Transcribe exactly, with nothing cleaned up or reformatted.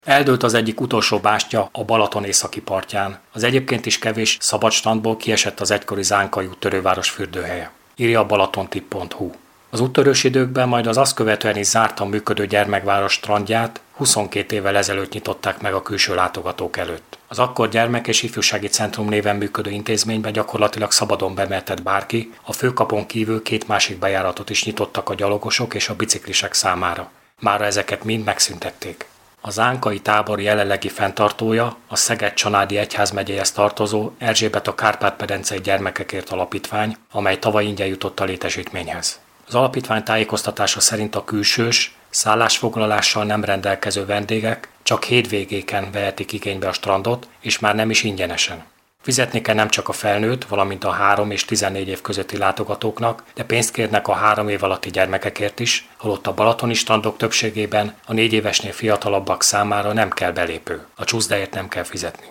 Eldőlt az egyik utolsó bástya a Balaton északi partján. Az egyébként is kevés szabad strandból kiesett az egykori Zánkai úttörőváros fürdőhelye. Írja a balatontipp pont hu. Az úttörős időkben, majd az azt követően is zártan működő gyermekváros strandját huszonkét évvel ezelőtt nyitották meg a külső látogatók előtt. Az akkor Gyermek- és Ifjúsági Centrum néven működő intézménybe gyakorlatilag szabadon bemehetett bárki, a főkapon kívül két másik bejáratot is nyitottak a gyalogosok és a biciklisek számára. Mára ezeket mind megszüntették. A zánkai tábor jelenlegi fenntartója a Szeged-Csanádi egyházmegyéhez tartozó Erzsébet a Kárpát-medencei Gyermekekért Alapítvány, amely tavaly ingyen jutott a létesítményhez. Az alapítvány tájékoztatása szerint a külsős, szállásfoglalással nem rendelkező vendégek csak hétvégéken vehetik igénybe a strandot, és már nem is ingyenesen. Fizetni kell nem csak a felnőtt, valamint a három és tizennégy év közötti látogatóknak, de pénzt kérnek a három év alatti gyermekekért is, holott a balatoni strandok többségében a négy évesnél fiatalabbak számára nem kell belépő. A csúszdáért nem kell fizetni.